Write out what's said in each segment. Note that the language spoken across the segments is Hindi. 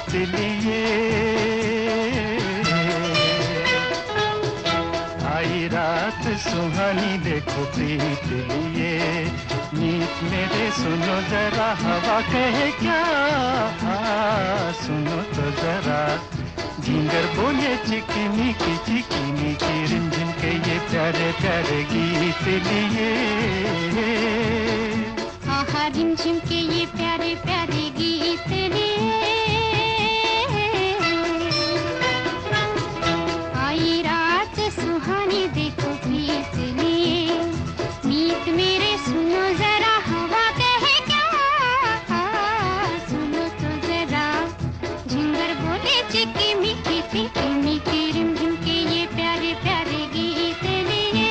प्रीत लिए। आई रात सुहानी देखो प्रीत लिए। मीत मेरे सुनो जरा हवा कहे क्या, सुनो तो जरा झिंगर बोले चिकनी की रिमझिम के ये प्यारे प्यारे गीत लिए। आहा रिमझिम के ये प्यारे प्यारे गीत लिए। आई रात सुहानी देखो प्रीत लिए। मीत मेरे सुनो जरा हवा कहे क्या, सुनो तो जरा झिंगर बोले चिकनी की रिमझिम के ये प्यारे प्यारे गीत लिए।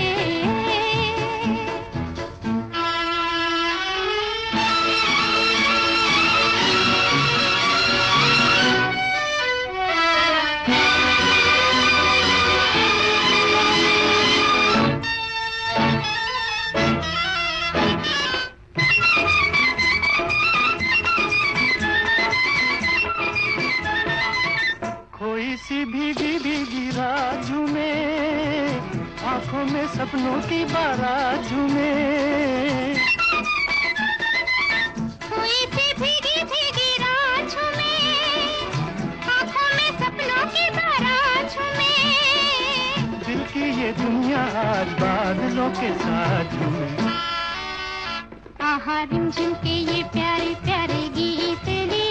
कोई सी भीगी भीगी रात झूमे, आंखों में सपनों की बारात झूमे। कोई सी भीगी भीगी रात झूमे, आंखों में सपनों की बारात झूमे। दिल की ये दुनिया आज बादलों के साथ झूमे। आहा रिमझिम के ये प्यारे प्यारे गीत लिए।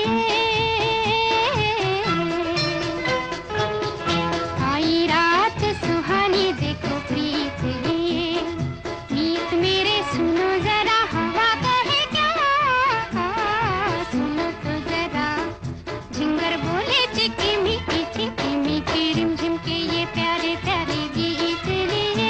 आई रात सुहानी देखो प्रीत लिए। मीत मेरे सुनो जरा हवा कहे क्या, सुनो तो जरा झिंगर बोले चिकनी की रिमझिम के ये प्यारे प्यारे गीत लिए।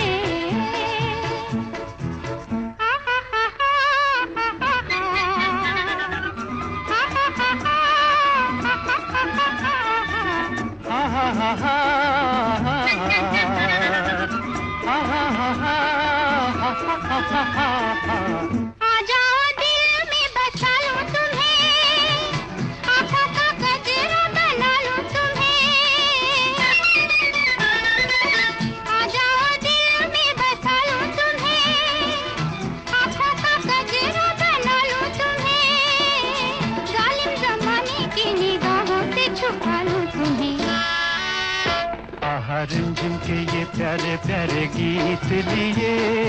आ जाओ दिल में बसा लूं तुम्हें, आँखों का गजरा बना लूं तुम्हें। आ जाओ दिल में बसा लूं तुम्हें, आँखों का गजरा बना लूं तुम्हें। जालिम जमाने की निगाहों से छुपा लूं तुम्हें। आहा रिमझिम के ये प्यारे प्यारे गीत लिए।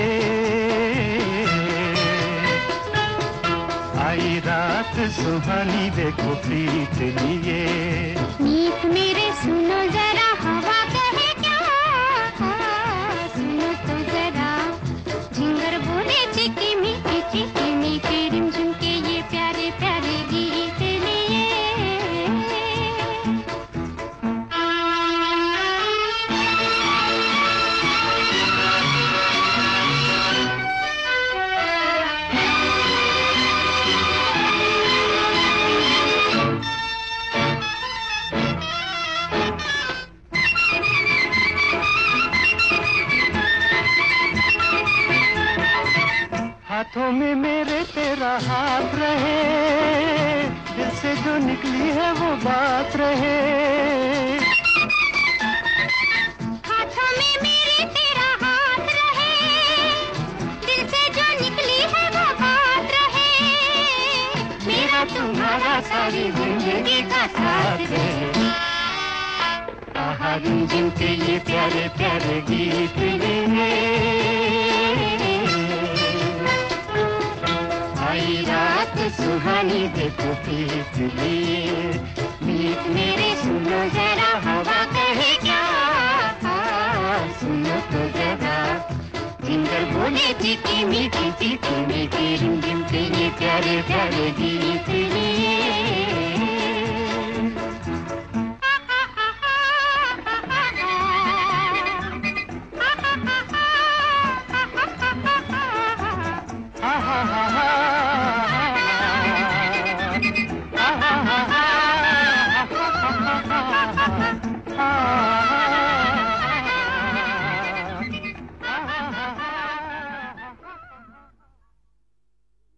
आई रात सुहानी देखो प्रीत लिए। मीत मेरे सुनो जरा हवा कहे क्या, सुनो तो जरा झिंगर बोले चिकनी की रिमझिम के ये प्यारे प्यारे गीत लिए। हाथों में मेरे तेरा हाथ रहे, दिल से जो निकली है वो बात रहे। हाथों में मेरे तेरा हाथ रहे, दिल से जो निकली है वो बात रहे। मेरा तुम्हारा सारी जिंदगी का साथ रहे। आहा रिमझिम के ये प्यारे प्यारे गीत लिए। आई रात सुहानी देखो प्रीत लिए। मीत मेरे सुनो जरा हवा कहे क्या, सुनो तो जरा झिंगर बोले चिकनी की रिमझिम के ये प्यारे प्यारे गीत लिए।